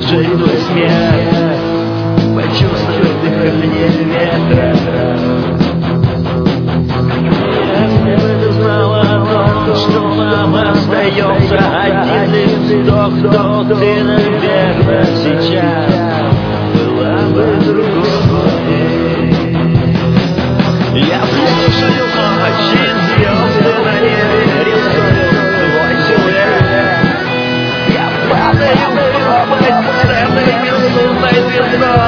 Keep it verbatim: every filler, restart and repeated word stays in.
жизнь смерть, почувствуй дыхание ветра. Если бы ты знала о том, что нам остается один лишь вздох, то ты, наверное, сейчас была бы другой. Я слушаю очень звезды на небе, рисуют твой силуэт. Я падаю в пропасть с этой безумной звездой.